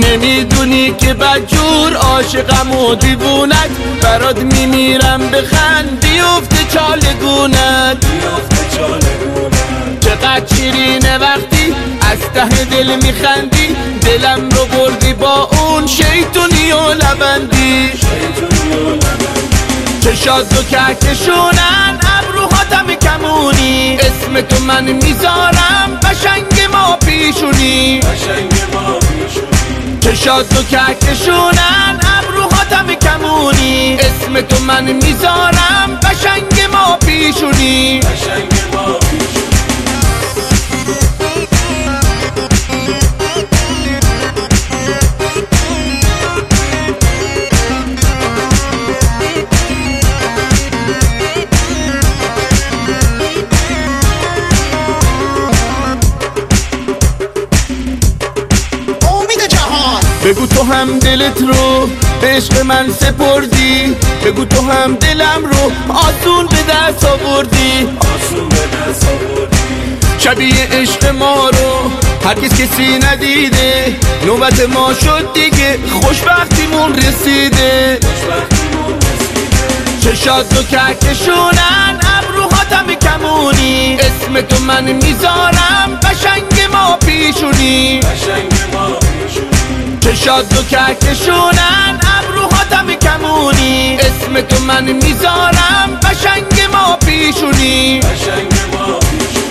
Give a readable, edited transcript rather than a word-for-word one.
نمیدونی که بدجور عاشقم و دیوونت، برات میمیرم بخند بیفته چالگونت. چقدر شیرینه وقتی از ته دل میخندی، دلم رو بردی با اون شیطونی و لبندی. چشات دو کهکشونن ابروهاتم کمونی، اسم تو من میذارم قشنگ ما پیشونی. چشات دو کهکشونن ابروهاتم کمونی، اسم تو من میذارم قشنگ ما پیشونی. بگو تو هم دلت رو به عشق من سپردی، بگو تو هم دلم رو آسون به دست آوردی. شبیه عشق ما رو هرگز کسی ندیده، نوبت ما شد دیگه خوشبختیمون رسیده. چشات دو کهکشونن ابروهاتم کمونی، اسم تو من میذارم قشنگ ما پیشونی. چشات دو کهکشونن ابروهاتم کمونی، اسم تو من میذارم قشنگ ما پیشونی.